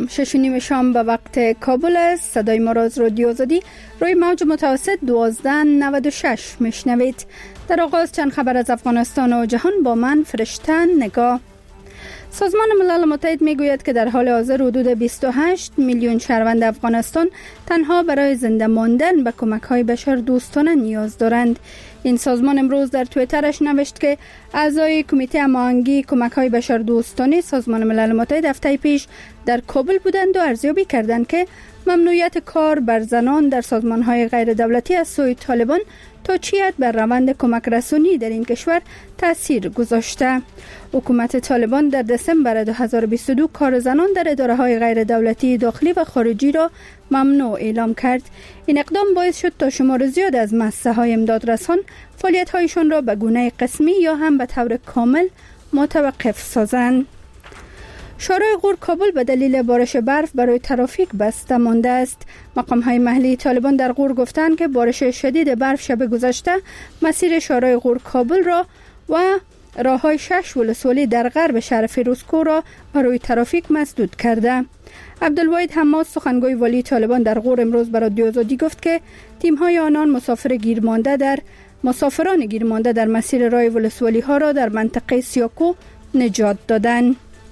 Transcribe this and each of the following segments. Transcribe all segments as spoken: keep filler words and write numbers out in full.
شش و نیم شام به وقت کابل است. صدای ما را از رادیو آزادی روی موج متوسط دوازده نود و شش میشنوید. در آغاز چند خبر از افغانستان و جهان با من فرشته نگاه. سازمان ملل متحد میگوید که در حال حاضر حدود بیست و هشت میلیون شهروند افغانستان تنها برای زنده ماندن به کمک‌های بشردوستانه نیاز دارند. این سازمان امروز در توییترش نوشت که اعضای کمیته هماهنگی کمک‌های بشردوستانه سازمان ملل متحد هفته پیش در کابل بودند و ارزیابی کردند که ممنوعیت کار بر زنان در سازمان‌های غیر دولتی از سوی طالبان تا چی حد بر روند کمک رسانی در این کشور تاثیر گذاشته. حکومت طالبان در دسامبر دو هزار و بیست و دو کار زنان در اداره‌های غیر دولتی داخلی و خارجی را ممنوع اعلام کرد. این اقدام باعث شد تا شمار زیاد از مؤسسه‌های امدادرسان فعالیت‌هایشان را به گونه قسمی یا هم به طور کامل متوقف سازند. شورای غور کابل به دلیل بارش برف برای ترافیک بسته مانده است. مقام‌های محلی طالبان در غور گفتند که بارش شدید برف شب گذشته مسیر شورای غور کابل را و راه‌های شش ولسوالی در غرب شهر فیروزکوه را برای ترافیک مسدود کرده. عبدالواحد حماد سخنگوی والی طالبان در غور امروز برای رادیو آزادی گفت که تیم‌های آنان مسافر گیرمانده در مسافران گیرمانده در مسیر راه ولسوالی ها را در منطقه سیاکو نجات دادند.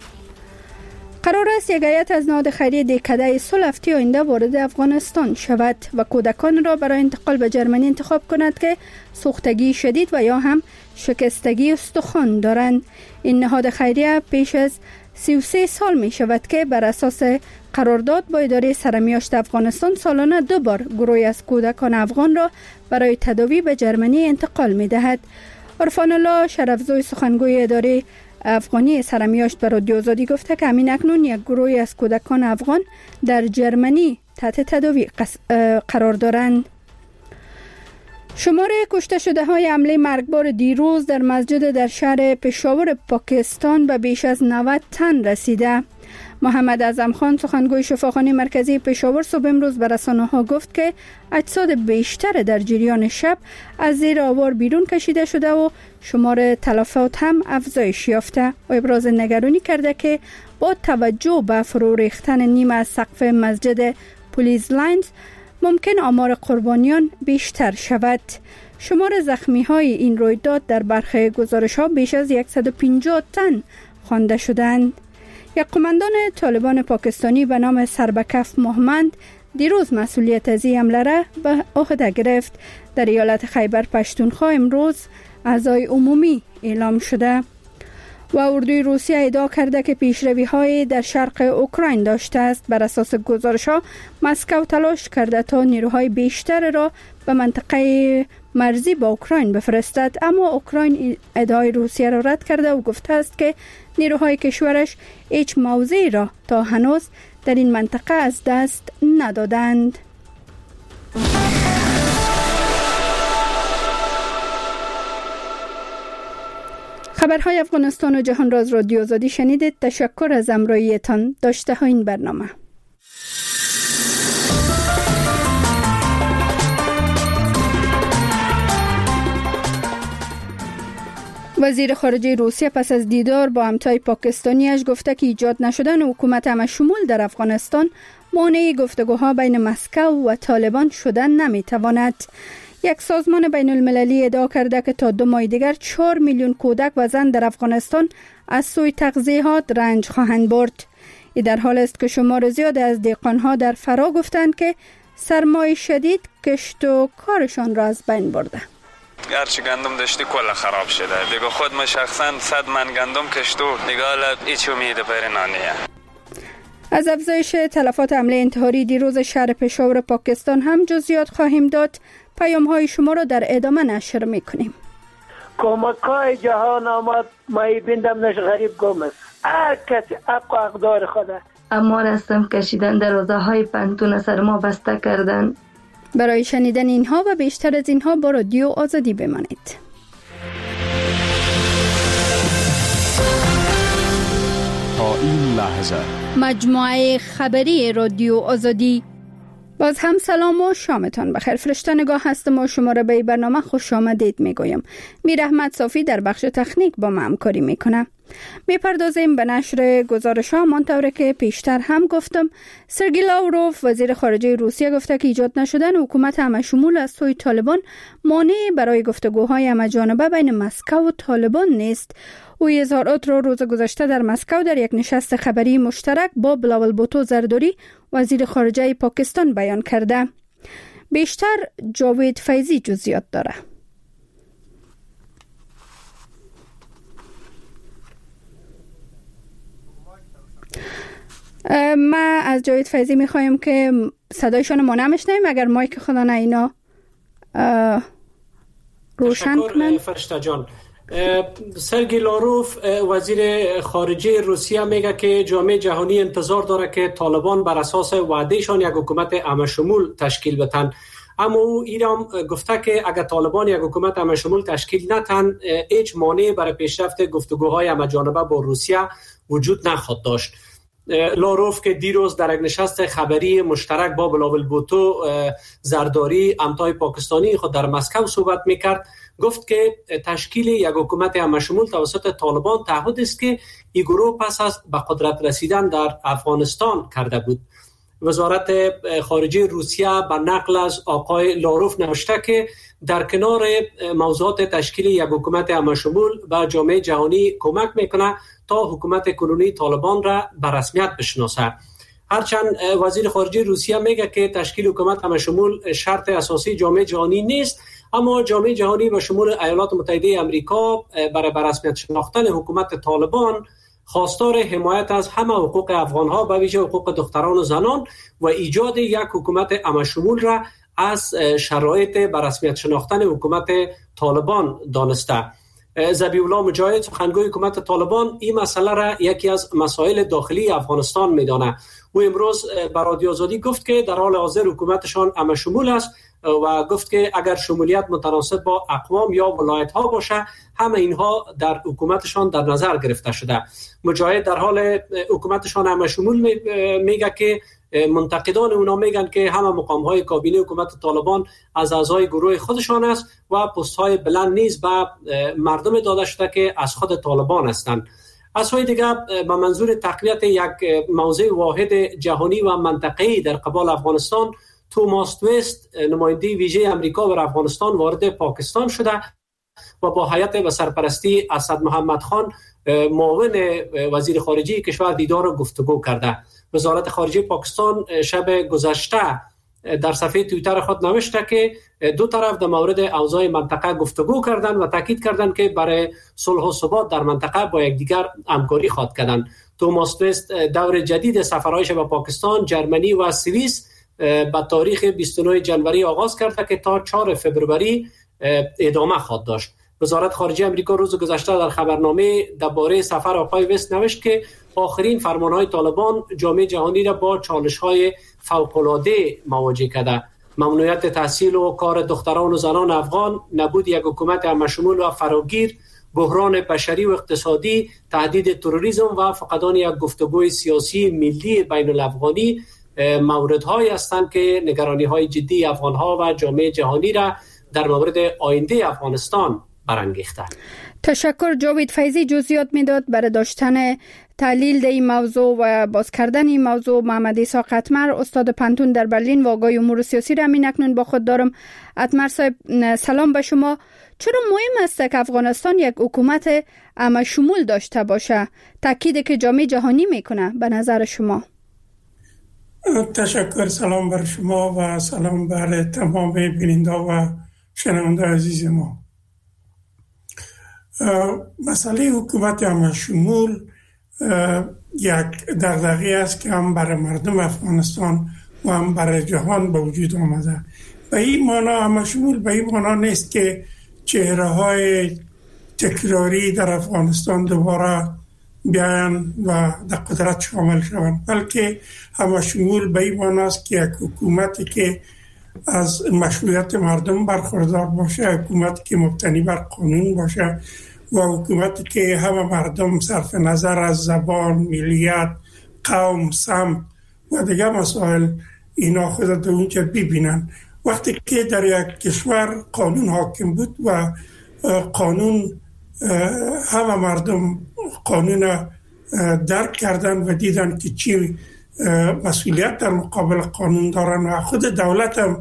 قرار است یک هیئت از نهاد خیریه دهکده صلح هفته آینده وارد افغانستان شود و کودکان را برای انتقال به جرمنی انتخاب کند که سوختگی شدید و یا هم شکستگی استخوان دارند. این نهاد خیریه پیش از سی و سه سال می شود که بر اساس قرارداد با اداره سرمیاشت افغانستان سالانه دو بار گروهی از کودکان افغان را برای تداوی به جرمنی انتقال می دهد. عرفان الله شرفزوی سخنگوی اداره افغانی سرمیاشت به رادیو آزادی گفته که همین اکنون یک گروهی از کودکان افغان در جرمنی تحت تداوی قرار دارند. شمار کشته شده های حمله مرگبار دیروز در مسجد در شهر پشاور پاکستان به بیش از نود تن رسیده. محمد اعظم خان سخنگوی شفاخانه مرکزی پشاور صبح امروز به رسانه‌ها گفت که اجساد بیشتر در جریان شب از زیر آوار بیرون کشیده شده و شمار تلفات هم افزایش یافته و ابراز نگرانی کرده که با توجه به فرو ریختن نیمه از سقف مسجد پولیس لاینز ممکن آمار قربانیان بیشتر شود. شمار زخمی های این رویداد در برخی گزارش ها بیش از صد و پنجاه تن خوانده شدند. یک قماندان طالبان پاکستانی به نام سربکف محمد دیروز مسئولیت از این حمله را به عهده گرفت. در ایالت خیبر پشتونخوا امروز اعضای عمومی اعلام شده و اردوی روسیه ادعا کرده که پیشروی‌های در شرق اوکراین داشته است. بر اساس گزارش‌ها مسکو تلاش کرده تا نیروهای بیشتر را به منطقه مرزی با اوکراین بفرستد، اما اوکراین ادعای روسیه را رد کرده و گفته است که نیروهای کشورش هیچ موضعی را تا هنوز در این منطقه از دست ندادند. خبرهای افغانستان و جهان را از رادیو آزادی شنیدید. تشکر از همراهیتان. داشته ها این برنامه. وزیر خارجه روسیه پس از دیدار با همتای پاکستانیش گفته که ایجاد نشدن حکومت همه شمول در افغانستان مانع گفتگوها بین مسکو و طالبان شدن نمیتواند. یک سازمان بین المللی ادعا کرده که تا دو ماه دیگر چهار میلیون کودک و زن در افغانستان از سوی تغذیه‌ات رنج خواهند برد. این در حال است که شمار زیاد از دهقان‌ها در فرا گفتند که سرمای شدید کشت و کارشان را از بین برده. هرچی گندم داشتی کلا خراب شده. دیگه خود ما شخصا صد من گندم کشت و دیگه حالا هیچ امید بر نانیه. از افزایش تلفات حمله انتحاری دیروز شهر پشاور پاکستان هم جزئیات خواهیم داد. پیام های شما را در ادامه نشر میکنیم. کمک های جهان آمد، مایی بندم نش غریب گم است. هر کسی حق و حقدار خوده. اما رستم کشیدن دروازه های پنتون سر ما بسته کردن. برای شنیدن اینها و بیشتر از اینها با رادیو آزادی بمانید. تا این لحظه مجموعه خبری رادیو آزادی. باز هم سلام و شامتان بخیر. فرشته نگاه هستم و شما را به برنامه خوش آمدید میگویم. میر احمد صافی در بخش تکنیک با ما همکاری میکنه. میپردازیم به نشر گزارش ها منطوره که پیشتر هم گفتم. سرگی لاوروف وزیر خارجه روسیه گفته که ایجاد نشدن حکومت همشمول از سوی طالبان مانع برای گفتگوهای همجانبه بین مسکو و طالبان نیست. او اظهارات را روز گذشته در مسکو در یک نشست خبری مشترک با بلاول بوتو زرداری وزیر خارجه پاکستان بیان کرده. بیشتر جاوید فیضی جزئیات داره. ما از جاوید فیضی میخوایم که صدایشون ما نمیشنیم اگر مایک خدا نه اینا روشن کنن. فرشته جان، سرگی لاروف وزیر خارجه روسیه میگه که جامعه جهانی انتظار داره که طالبان بر اساس وعدهشان یک حکومت همشمول تشکیل بدن، اما او ایران گفته که اگر طالبان یک حکومت همشمول تشکیل ندن هیچ مانعی برای پیشرفت گفتگوهای همجانبه با روسیه وجود نخواهد داشت. لاروف که دیروز در یک نشست خبری مشترک با بلاول بوتو زرداری امتای پاکستانی خود در مسکو صحبت میکرد، گفت که تشکیل یک حکومت همشمول توسط طالبان تعهد است که این گروه پس از به قدرت رسیدن در افغانستان کرده بود. وزارت خارجه روسیه به نقل از آقای لاروف نوشته که در کنار موضوعات تشکیل یک حکومت همشمول به جامعه جهانی کمک میکنه تا حکومت کنونی طالبان را به رسمیت بشناسه. هرچند وزیر خارجه روسیه میگه که تشکیل حکومت همشمول شرط اساسی جامعه جهانی نیست، اما جامعه جهانی به شمول ایالات متحده آمریکا برای به رسمیت شناختن حکومت طالبان خواستار حمایت از همه حقوق افغانها به ویژه حقوق دختران و زنان و ایجاد یک حکومت همشمول را از شرایط به رسمیت شناختن حکومت طالبان دانسته. ذبیح الله مجاهد سخنگوی حکومت طالبان این مسئله را یکی از مسائل داخلی افغانستان میدانه. او امروز به رادیو آزادی گفت که در حال حاضر حکومتشان همشمول است و گفت که اگر شمولیت متناسب با اقوام یا ولایت ها باشه همه اینها در حکومتشان در نظر گرفته شده. مجاهد در حال حکومتشان همشمول میگه که منتقدان اونا میگن که همه مقام های کابینه حکومت طالبان از اعضای گروه خودشان است و پست های بلند نیز به مردم داده شده که از خود طالبان هستند. از سوی دیگر به منظور تقویت یک موضع واحد جهانی و منطقه‌ای در قبال افغانستان، توماس وست نماینده ویژه امریکا بر افغانستان وارد پاکستان شده و با هیئت به سرپرستی اسد محمد خان معاون وزیر خارجه کشور دیدار و گفتگو کرده. وزارت خارجه پاکستان شب گذشته در صفحه توییتر خود نوشته که دو طرف در مورد اوضاع منطقه گفتگو کردند و تاکید کردند که برای صلح و ثبات در منطقه با یکدیگر همکاری خواهد کردند. توماس وست دور جدید سفرهایش به پاکستان، جرمنی و سوئیس با تاریخ بیست و نه ژانویه آغاز کرده که تا چهارم فوریه ادامه خواهد داشت. وزارت خارجه آمریکا روز گذشته در خبرنامه درباره سفر آقای وست نوشت که آخرین فرمانهای طالبان جامعه جهانی را با چالش‌های فوق‌العاده مواجه کرده. ممنوعیت تحصیل و کار دختران و زنان افغان، نبود یک حکومت همشمول و فراگیر، بحران بشری و اقتصادی، تهدید تروریسم و فقدان یک گفتگوی سیاسی ملی بین الافغانی موردهایی هستند که نگرانی‌های جدی افغان‌ها و جامعه جهانی را در مورد آینده افغانستان برانگیخته. تشکر. جاوید فیضی جزئیات میداد برای داشتن تحلیل در این موضوع و باز کردن این موضوع. محمد عیسی قطمر استاد پنتون در برلین و آگاه امور سیاسی را همین اکنون با خود دارم. قطمر صاحب سلام به شما. چرا مهم است که افغانستان یک حکومت همشمول داشته باشه؟ تاکید که جامعه جهانی میکنه به نظر شما؟ تشکر. سلام بر شما و سلام بر تمام بیننده و شنونده عزیز ما. مسئله حکومت همشمول یک دغدغه است که هم برای مردم افغانستان و هم برای جهان به وجود آمده. به این معنا همشمول به این معنا نیست که چهره های تکراری در افغانستان دوباره بیان و در قدرت شامل شوند، بلکه همشمول به این معنا است که یک حکومتی که از مشروعیت مردم برخوردار باشه، حکومتی که مبتنی بر قانون باشه و حکومتی که همه مردم صرف نظر از زبان، ملیت، قوم، سمت و دیگه مسائل اینا خود در اونجا ببینن. وقتی که در یک کشور قانون حاکم بود و قانون همه مردم قانون درک کردن و دیدن که چی مسئولیت در مقابل قانون دارن و خود دولت هم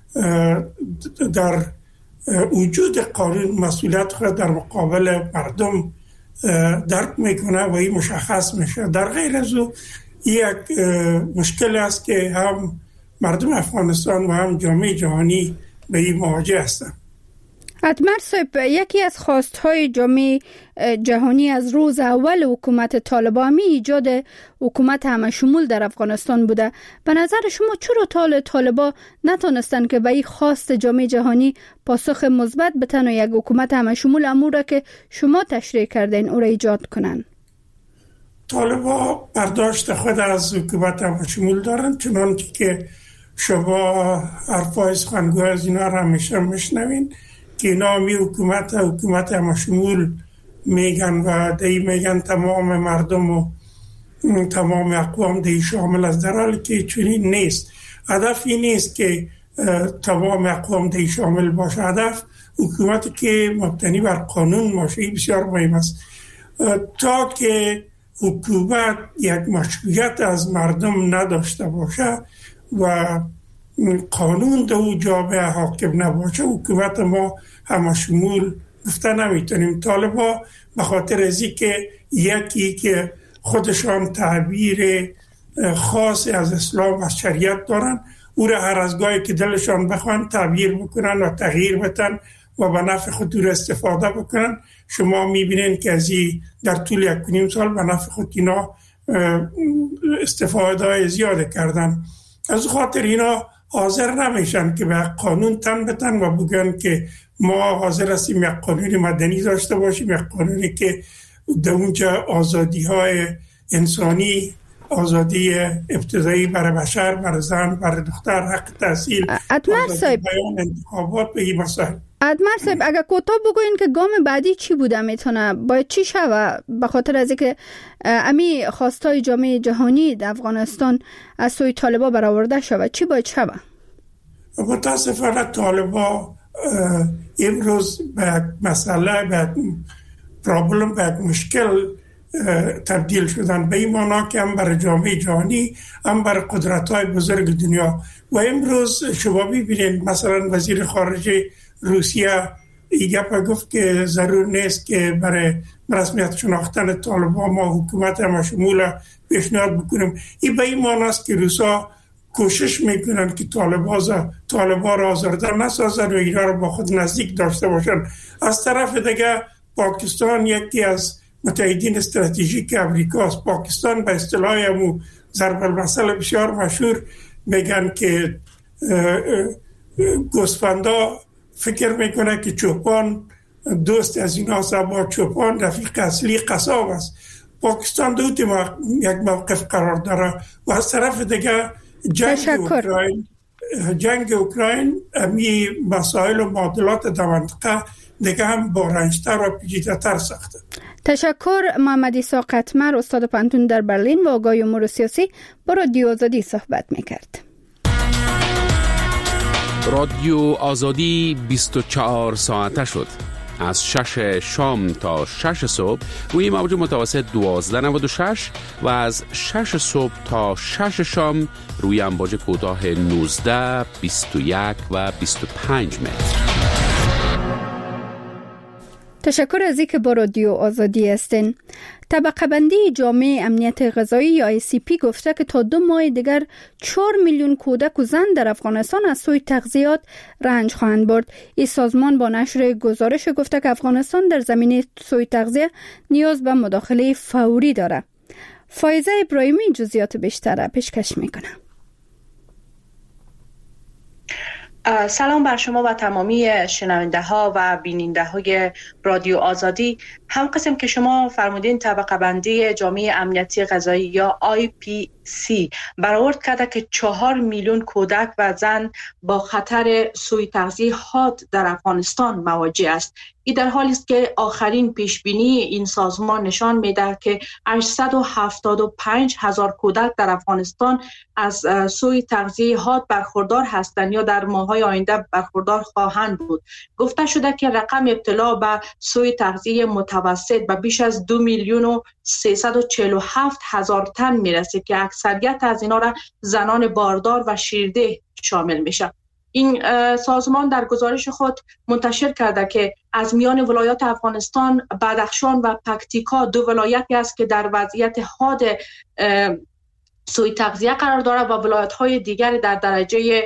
در وجود قانون مسئولیت خود در مقابل مردم درک میکنه و این مشخص میشه. در غیر از او یک مشکل است که هم مردم افغانستان و هم جامعه جهانی به این مواجه هستند. اتمر صاحب، یکی از خواستهای جامعه جهانی از روز اول حکومت طالبان ایجاد حکومت همشمول در افغانستان بوده. به نظر شما چرا طال طالبان نتونستن که به این خواست جامعه جهانی پاسخ مثبت بتن و یک حکومت همشمول امور که شما تشریح کردین او را ایجاد کنن؟ طالبان برداشت خود از حکومت همشمول دارن، چنانچه که شما حرفای سخنگوی از اینا را همیشه میشنوین که اینا می حکومت حکومت همشمول میگن و دی میگن تمام مردم و تمام اقوام دی شامل است، در حالی که چنین نیست. هدف این نیست که تمام اقوام دی شامل باشه. هدف حکومتی که مبتنی بر قانون باشه بسیار مهم است. تا که حکومت یک مشروعیت از مردم نداشته باشه و قانون دو جامعه حاکم نباشه، حکومت ما همشمول گفته نمیتونیم. طالبا به خاطر از که یکی که خودشان تعبیر خاصی از اسلام و شریعت دارن، او را هر از گاهی که دلشان بخوان تعبیر بکنن و تغییر بدن و به نفع خود او را استفاده بکنن. شما میبینین که از در طول یک نیم سال به نفع خود اینا استفاده زیاده کردن. از خاطر اینا حاضر نمیشن که به قانون تن بتن و بگن که ما حاضر هستیم یک قانون مدنی داشته باشیم، یک قانونی که در اونجا آزادی های انسانی، آزادی ابتدایی برای بشر، برای زن، برای دختر، حق تحصیل، آزادی بیان، انتخابات به این مسائل. ادمر صاحب، اگر کوتاه بگوین که گام بعدی چی بوده میتونه باید چی شوه به خاطر از اینکه امی خواستای جامعه جهانی در افغانستان از سوی طالبان برآورده شوه، چی باید شوه؟ متاسفانه طالبان امروز به مسئله، به پرابلم، به مشکل تبدیل شدن، به این معنا که هم برای جامعه جهانی هم برای قدرت‌های بزرگ دنیا. و امروز شما ببینید مثلا وزیر خارجه روسیه ایگه گفت که ضرور نیست که برای رسمیت شناختن طالبان ما حکومت همشمول پیشنهاد بکنیم. این به این معنی است که روسا کوشش میکنن که طالبان طالبان را آزرده نسازن و اینا را با خود نزدیک داشته باشن. از طرف دیگه پاکستان یکی از متحدین استراتژیک امریکاست. پاکستان به اصطلاح همون ضرب المثل بسیار مشهور میگن که گوسفندا فکر میکنه که چوپان دوست از این هاست، با چوپان رفیق اصلی قصاب است. پاکستان دو یک موقف قرار داره. و از طرف دیگه جنگ اوکراین جنگ اوکراین امی مسائل و معادلات در منطقه دیگه هم بارنجتر و پیچیده‌تر ساخته. تشکر. محمد عیسی قتمر، استاد پانتون در برلین و آگاهی امور سیاسی، با رادیو آزادی صحبت میکرد. رادیو آزادی بیست و چهار ساعته شد. از شش شام تا شش صبح روی موج متوسط دوازده نود و شش و از شش صبح تا شش شام روی امواج کوتاه نوزده، بیست و یک و بیست و پنج متر. تشکر از اینکه با رادیو آزادی هستین. طبقه بندی جامعه امنیت غذایی یا آی سی پی گفته که تا دو ماه دیگر چهار میلیون کودک و زن در افغانستان از سوی تغذیات رنج خواهند برد. این سازمان با نشر گزارش گفته که افغانستان در زمینه سوی تغذیه نیاز به مداخله فوری داره. فایزه ابراهیمی جزئیات بیشتر پیشکش میکنه. سلام بر شما و تمامی شنونده ها و بیننده های رادیو آزادی. هم قسم که شما فرمودین طبقه بندی جامعه امنیتی غذایی یا آی پی سی برآورد کرده که چهار میلیون کودک و زن با خطر سوء تغذیه حاد در افغانستان مواجه است. این در حالی است که آخرین پیشبینی این سازمان نشان می‌دهد که هشتصد و هفتاد و پنج هزار کودک در افغانستان از سوء تغذیه حاد برخوردار هستند یا در ماه‌های آینده برخوردار خواهند بود. گفته شده که رقم ابتلا به سوء تغذیه متوسط به بیش از دو میلیون و سیصد و چهل و هفت هزار تن میرسه که اکثریت از اینا را زنان باردار و شیرده شامل میشه. این سازمان در گزارش خود منتشر کرده که از میان ولایات افغانستان بدخشان و پکتیکا دو ولایتی است که در وضعیت حاد سوء تغذیه قرار دارد و ولایت‌های دیگر در درجه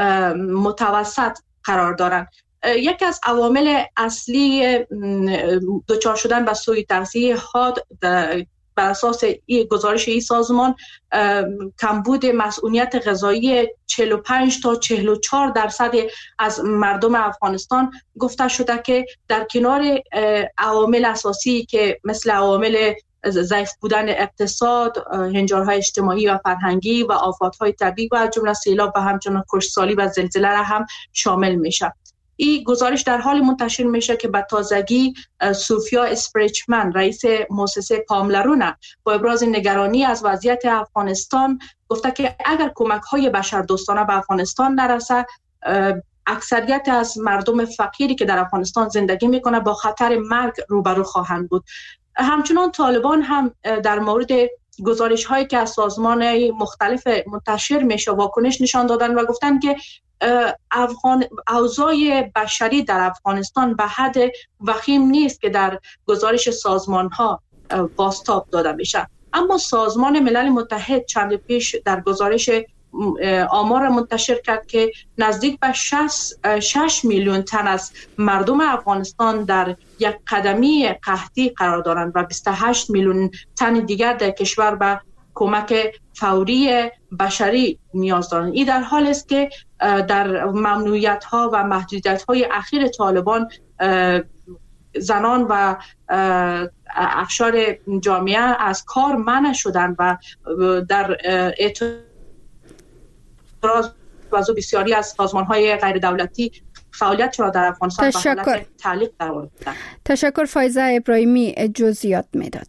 متوسط قرار دارند. یکی از عوامل اصلی دچار شدن به سوء تغذیه حاد بر اساس این گزارش این سازمان کمبود مسئولیت غذایی چهل و پنج تا چهل و چهار درصد از مردم افغانستان گفته شده که در کنار عوامل اساسی که مثل عوامل ضعیف بودن اقتصاد، هنجارهای اجتماعی و فرهنگی و آفاتهای طبیعی و از جمله سیلاب و همچنین کشتزاری و زلزله را هم شامل میشه. این گزارش در حال منتشر میشه که به تازگی سوفیا اسپریچمن رئیس مؤسسه کاملرونه با ابراز نگرانی از وضعیت افغانستان گفته که اگر کمک‌های بشردوستانه به افغانستان نرسه اکثریت از مردم فقیری که در افغانستان زندگی میکنه با خطر مرگ روبرو خواهند بود. همچنان طالبان هم در مورد گزارش هایی که از سازمان مختلف منتشر میشه واکنش نشان دادن و گفتن که افغان اوضاع بشری در افغانستان به حد وخیم نیست که در گزارش سازمان ها بازتاب داده بشه. اما سازمان ملل متحد چند پیش در گزارش آمار منتشر کرد که نزدیک به شش میلیون تن از مردم افغانستان در یک قدمی قحطی قرار دارند و بیست و هشت میلیون تن دیگر در کشور به کمک فوری بشری نیاز دارند. این در حال است که در ممنوعیت ها و محدودیت های اخیر طالبان زنان و اقشار جامعه از کار منع شدند و در اعتراض و بسیاری از سازمان‌های غیر دولتی فعالیت را در افغانستان به حالت تعلیق قرار دادند. تشکر فایزه ابراهیمی جزئیات میداد.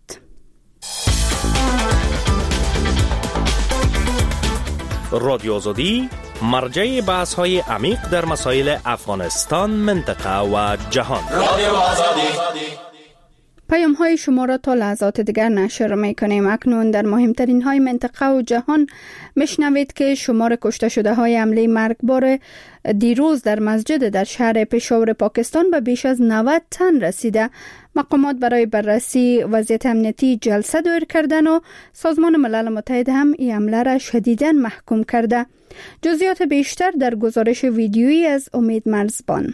رادیو آزادی مرجع بحث‌های عمیق در مسائل افغانستان، منطقه و جهان. رادیو آزادی. پیام های شما را تا لحظات دیگر نشر می کنیم. اکنون در مهمترین های منطقه و جهان میشنوید که شمار کشته شده های حمله مرگبار دیروز در مسجد در شهر پشاور پاکستان به بیش از نود تن رسیده. مقامات برای بررسی وضعیت امنیتی جلسه دایر کردن و سازمان ملل متحد هم این حمله را شدیداً محکوم کرده. جزئیات بیشتر در گزارش ویدیویی از امید مرزبان.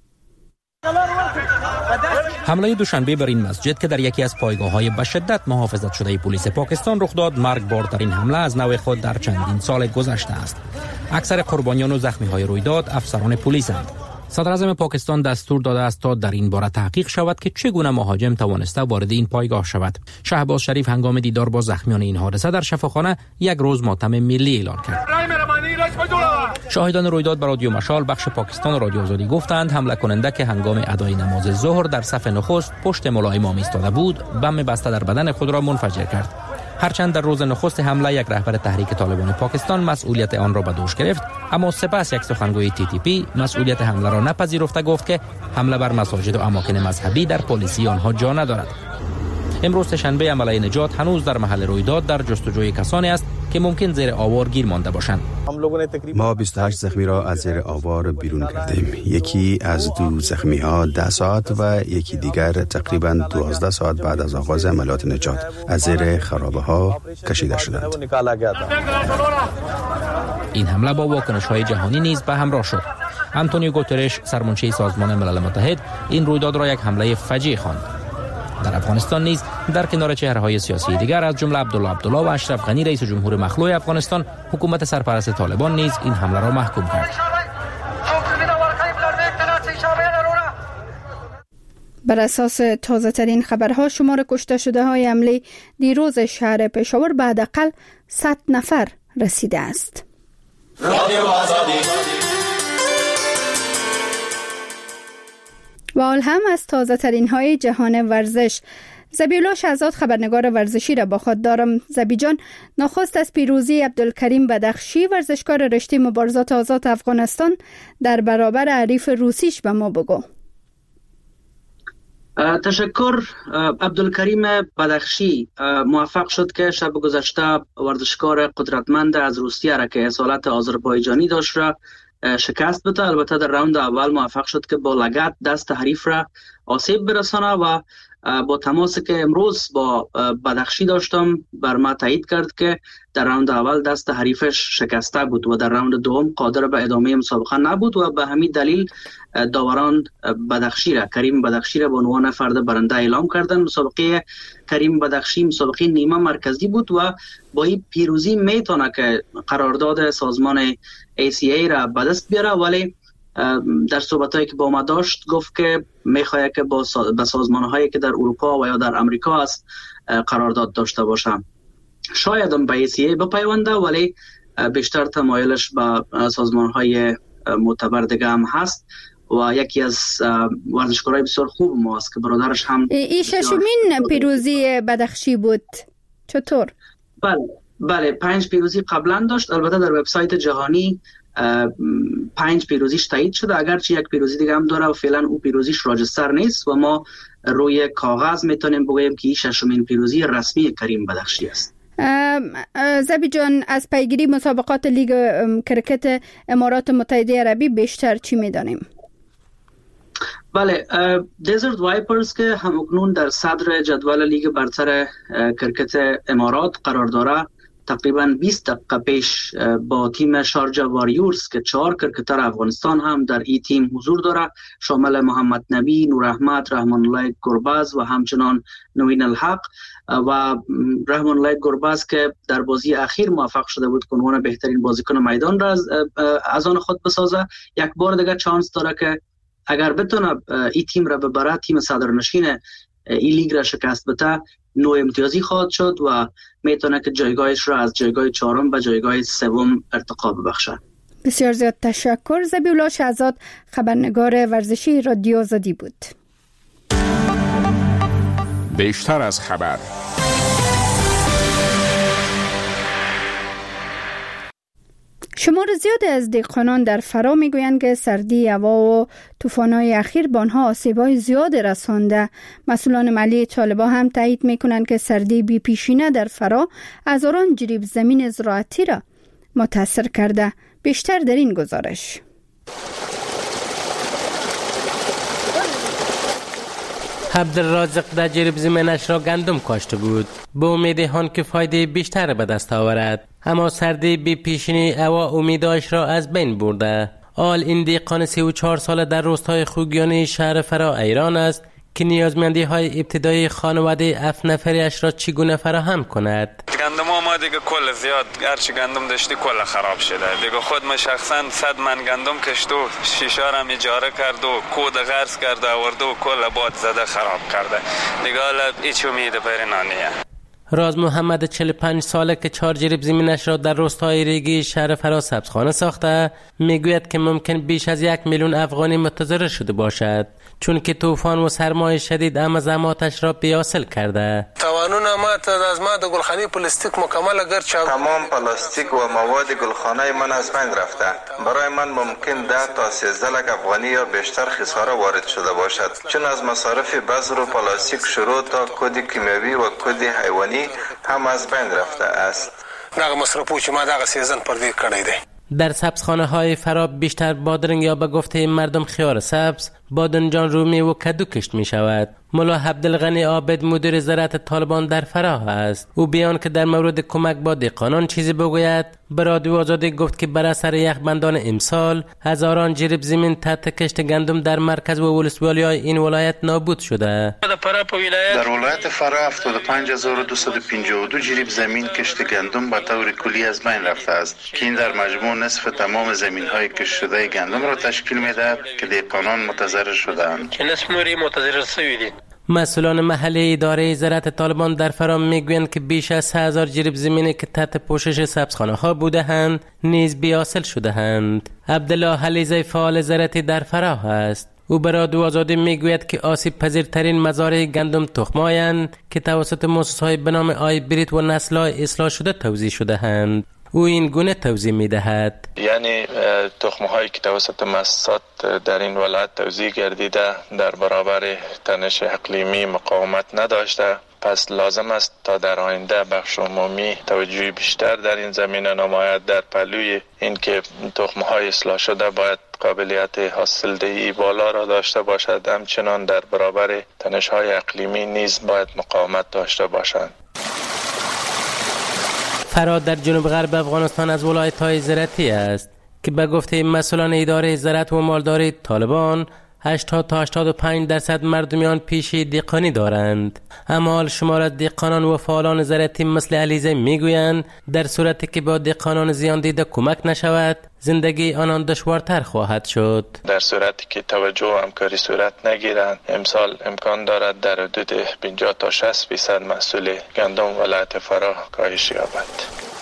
حمله دوشنبه بر این مسجد که در یکی از پایگاه‌های به شدت محافظت شده پلیس پاکستان رخ داد، مرگبارترین حمله از نوع خود در چندین سال گذشته است. اکثر قربانیان و زخمی‌های رویداد افسران پلیسند. صدر اعظم پاکستان دستور داده است تا در این باره تحقیق شود که چگونه مهاجم توانسته وارد این پایگاه شود. شهباز شریف هنگام دیدار با زخمیان این حادثه در شفاخانه یک روز ماتم ملی اعلان کرد. شاهدان رویداد به رادیو مشال بخش پاکستان و رادیو آزادی گفتند حمله کننده که هنگام ادای نماز ظهر در صف نخست پشت ملا امام ایستاده بود، بم بسته در بدن خود را منفجر کرد. هرچند در روز نخست حمله یک رهبر تحریک طالبان پاکستان مسئولیت آن را به دوش گرفت، اما سپس یک سخنگوی تی تی پی مسئولیت حمله را نپذیرفته گفت که حمله بر مساجد و اماکن مذهبی در پالیسی آنها جا ندارد. امروز سه‌شنبه عمله نجات هنوز در محل رویداد در جستجوی کسانی است که ممکن زیر آوار گیر مانده باشند. ما بیست و هشت زخمی را از زیر آوار بیرون کردیم. یکی از دو زخمی ها ده ساعت و یکی دیگر تقریباً دوازده ساعت بعد از آغاز عملیات نجات از زیر خرابه ها کشیده شدند. این حمله با واکنش های جهانی نیز به همراه شد. آنتونیو گوترش سرمنشی سازمان ملل متحد این رویداد را یک حمله فجیع خواند. در افغانستان نیز در کنار چهره‌های سیاسی دیگر از جمله عبدالله عبدالله و اشرف غنی رئیس جمهور مخلوع افغانستان، حکومت سرپرست طالبان نیز این حمله را محکوم کرد. بر اساس تازه ترین خبرها شمار کشته شده های حمله دیروز شهر پشاور به حداقل صد نفر رسیده است. و حال هم از تازه ترین های جهان ورزش، زبیولا شهزاد خبرنگار ورزشی را با خود دارم. زبی جان، نخست از پیروزی عبدالکریم بدخشی ورزشکار رشته مبارزات آزاد افغانستان در برابر حریف روسیش به ما بگو. تشکر. عبدالکریم بدخشی موفق شد که شب گذشته ورزشکار قدرتمند از روسیه را که اصالت آذربایجانی داشت را شکست بده. البته در راوند اول موفق شد که با لگد دست حریف را آسیب برسانه و با تماسی که امروز با بدخشی داشتم بر ما تایید کرد که در راوند اول دست حریفش شکسته بود و در راوند دوم قادر به ادامه مسابقه نبود و به همین دلیل داوران بدخشی را کریم بدخشی را به عنوان فرد برنده اعلام کردند. مسابقه کریم بدخشی مسابقه نیمه مرکزی بود و با این پیروزی میتونه که قرارداد سازمان ای سی ای را به دست بیاره، ولی در صحبتایی که با ما داشت گفت که میخواد که با سازمان‌هایی که در اروپا و یا در امریکا است قرارداد داشته باشه. شاید هم به ای سی ای بپیونده، ولی بیشتر تمایلش به سازمان‌های معتبر دیگه هم هست و یکی از ورزشکارای بسیار خوب ما است که برادرش هم این ششمین پیروزی بدخشی بود. چطور؟ بله بله پنج پیروزی قبلا داشت. البته در وبسایت جهانی پنج پیروزیش تایید شده، اگرچه یک پیروزی دیگه هم داره و فعلا او پیروزیش راجستر نیست و ما روی کاغذ میتونیم بگوییم که این ششمین پیروزی رسمی کریم بدخشی است. زبی جان، از پیگیری مسابقات لیگ کرکت امارات متحده عربی بیشتر چی میدانیم؟ بله، دیزرت وایپرز که همکنون در صدر جدول لیگ برتر کرکت امارات قرار داره، تقریباً بیست دقیقه پیش با تیم شارجه واریورز که چهار کرکتر افغانستان هم در این تیم حضور داره، شامل محمد نبی، نور احمد، رحمان الله گربز و همچنان نوین الحق و رحمان الله گربز که در بازی اخیر موفق شده بود که عنوان بهترین بازیکن میدان را از آن خود بسازه، یک بار دیگه چانس داره که اگر بتونه این تیم را ببره، تیم صدرنشین این لیگ را شکست بده، نو امتیازی خواهد شد و میتونه که جایگاهش را از جایگاه چهارم به جایگاه سوم ارتقا ببخشه. بسیار زیاد تشکر. زبیولا شهزاد خبرنگار ورزشی رادیو آزادی بود. بیشتر از خبر. شمار زیاد از دهقانان در فرا میگویند که سردی هوا و طوفان‌های اخیر به آنها آسیب‌های زیاد رسانده. مسئولان محلی طالبان هم تایید میکنند که سردی بی پیشینه در فرا هزاران جریب زمین زراعتی را متاثر کرده. بیشتر در این گزارش. عبدالرازق در جریب زمینش را گندم کاشته بود به امید آن که فایده بیشتر به دست آورد، اما سردی بی پیشینی هوا امیدش را از بین برده. آل این دهقان سی و چهار ساله در روستای خوگیانی شهر فرا ایران است که نیازمندی های ابتدایی خانواده هفت نفریش را چگونه فراهم کند. گندم ما دیگه کل زیاد هرچی گندم داشتی کل خراب شده. دیگه خود ما شخصا صد من گندم کشت و شیشه را اجاره کرد و کود غرس کرد آورد و کل باد زده خراب کرده. دیگه حالا هیچ امید بر نانیه. راز محمد چهل و پنج ساله که چهار جریب زمینش را در روستای ریگی شهر فرا سبزخانه ساخته، میگوید که ممکن بیش از یک میلیون افغانی متضرر شده باشد، چون که طوفان و سرمای شدید امزاماتش را بی‌حاصل کرده. توانون ما از ما د گلخانه پلاستیک مکمل اگرچه تمام پلاستیک و مواد گلخانه من از بین رفته. برای من ممکن ده تا سیزده لک افغانی یا بیشتر خساره وارد شده باشد، چون از مصارف بذر و پلاستیک شروع تا کود کیمیاوی و کود حیوانی هم از بین رفته است. دغه مصرفو چې ما دغه سیزن پردې کړی دی. در سبزخانه های فرا بیشتر بادرنگ یا به گفته مردم خیار سبز، بادنجان رومی و کدو کشت می شود. ملا عبدالغنی عابد مدیر زراعت طالبان در فرا است. او بیان که در مورد کمک با دهقانان چیزی بگوید، به رادیو آزادی گفت که بر اثر یخبندان امسال هزاران جریب زمین تحت کشت گندم در مرکز و ولسوالی‌های این ولایت نابود شده. در ولایت فرا هفتاد و پنج هزار و دویست و پنجاه و دو جریب زمین کشت گندم به طور کلی از بین رفته است که این در مجموع نصف تمام زمین‌های کشت شده گندم را تشکیل می‌دهد که دهقانان متضرر منتظر شدند. چه نسموری منتظر سویدین؟ مسئولان محلی اداره زراعت طالبان در فرا میگویند که بیش از سه هزار جریب زمینی که تحت پوشش سبزخانه ها بوده‌اند نیز بی‌حاصل شده‌اند. عبدالله حلیزه فعال زراعتی در فرا است. او برای رادیو آزادی میگوید که آسیب پذیرترین مزارع گندم تخم‌هایند که توسط مؤسسه‌های به نام آیبریت و نسل‌های اصلاح شده توزیع شده‌اند. او این گونه توضیح می‌دهد: یعنی تخم‌هایی که توسط مؤسسات در این ولایت توزیع گردیده در برابر تنش اقلیمی مقاومت نداشته، پس لازم است تا در آینده بخش عمومی توجه بیشتر در این زمینه نماید. در پهلوی اینکه تخم‌های اصلاح شده باید قابلیت حاصلدهی بالا را داشته باشد، همچنان در برابر تنش‌های اقلیمی نیز باید مقاومت داشته باشند. فرا در جنوب غرب افغانستان از ولایت‌های زراعتی است که به گفته مسئولان اداره زراعت و مالداری طالبان هشتاد تا هشتاد و پنج درصد مردمیان پیشی دهقانی دارند. اما حال شمار از دهقانان و فعالان زراعتی مثل علیزه میگویند در صورتی که با دهقانان زیان دیده کمک نشود زندگی آنان دشوارتر خواهد شد. در صورتی که توجه و همکاری صورت نگیرند امسال امکان دارد در حدود پنجاه تا شصت درصد محصول گندم ولایت فرا کاهش یابد.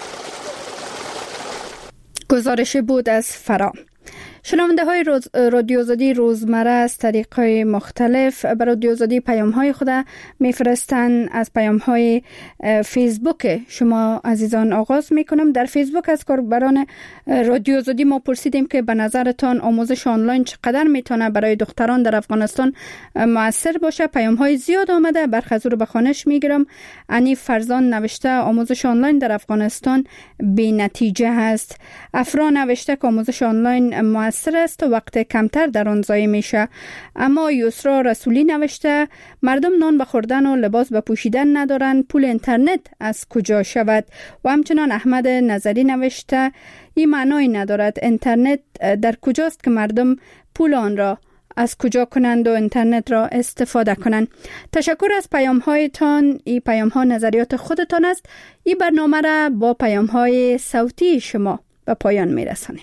گزارش بود از فرا. شنونده های روز رادیو آزادی روزمره از طریق های مختلف برای رادیو آزادی پیام های خود میفرستن. از پیام های فیسبوک شما عزیزان آغاز میکنم. در فیسبوک از کاربران رادیو آزادی ما پرسیدیم که به نظرتان آموزش آنلاین چقدر میتونه برای دختران در افغانستان مؤثر باشه. پیام های زیاد آمده، برخی از رو به خوانش میگیرم. انی فرزان نوشته آموزش آنلاین در افغانستان بی نتیجه است. افرا نوشته که آموزش آنلاین مؤثر است و وقت کمتر در آن ضایع میشه. اما یسرا رسولی نوشته مردم نان به خوردن و لباس به پوشیدن ندارن، پول اینترنت از کجا شود؟ و همچنان احمد نظری نوشته این معنی ندارد اینترنت در کجاست که مردم پول آن را از کجا کنند و اینترنت را استفاده کنند. تشکر از پیام هایتان. این پیام ها نظریات خودتان است. این برنامه را با پیام های صوتی شما به پایان میرسانیم.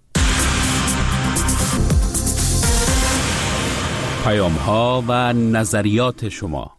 پیام ها و نظریات شما.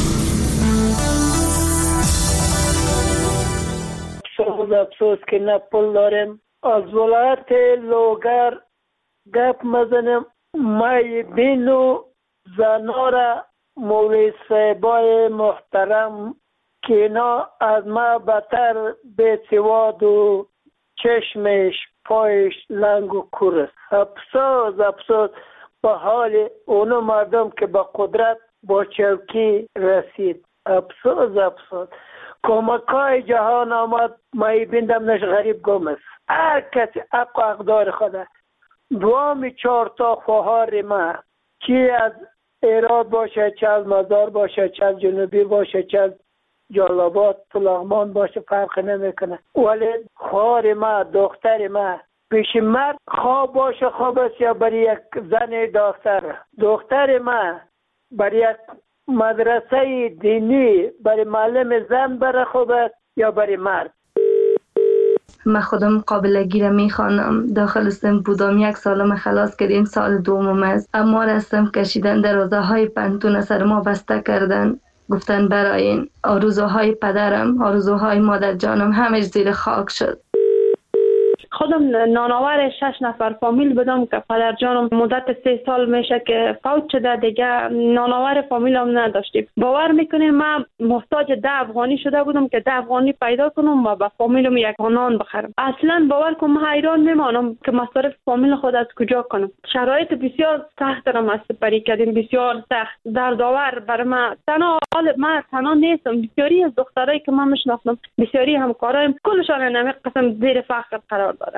افسوس افسوس که نه پول داریم. از ولایت لوگر گپ مزنم. مای بینو زنارا مولی صاحبای محترم که اینا از ما بتر به سواد و چشمش پایش لنگ و کور است. افسوس افسوس به حال اونو مردم که با قدرت با چوکی رسید. افسوس افسوس کمکای جهان آمد. مایی بیندم نش غریب گم است. هر کسی حق و اقدار خوده. دوامی چهار تا خواهر ما چی از ایراد باشه، چه از مزار باشه، چه از جنوبی باشه، چه از جالاباد پلاغمان باشه، فرق نمیکنه. ولی خواهر ما، دختر ما پیش مرد خواب باشه خواب است یا برای یک زن دختر. دختر ما برای یک مدرسه دینی برای معلم زن بره خوب است یا برای مرد. من خودم قابل گیره میخوانم. داخل استم بودم، یک سالم خلاص کردیم، سال دومم است. اما رستم کشیدن دروازه های پنتون سر ما بسته کردن. گفتن برای این آرزوهای پدرم، آرزوهای مادر جانم همش زیر خاک شد. خودم نانآور شش نفر فامیل بودم که پدر جانم مدت سه سال میشه که فوت شده، دیگه نانآور فامیلم نداشتیم. باور میکنیم من محتاج ده افغانی شده بودم که ده افغانی پیدا کنم و به فامیلم یک نان بخرم. اصلا باور کنم حیران میمانم که مصارف فامیل خود از کجا کنم. شرایط بسیار سخت را ما سپری کردیم، بسیار سخت، دردآور برای من. تنها حال من تنها نیستم، بسیاری از دخترایی که من میشناسم، بسیاری همکارایم، کلشان نمی قسم زیر فقر قرار دارن.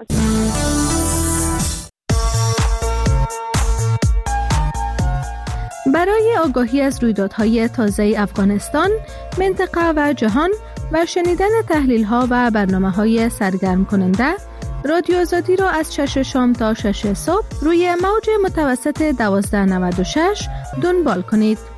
برای آگاهی از رویدادهای تازه افغانستان، منطقه و جهان و شنیدن تحلیل‌ها و برنامه‌های سرگرم کننده، رادیو آزادی را از شش شام تا شش صبح روی موج متوسط دوازده نود و شش دنبال کنید.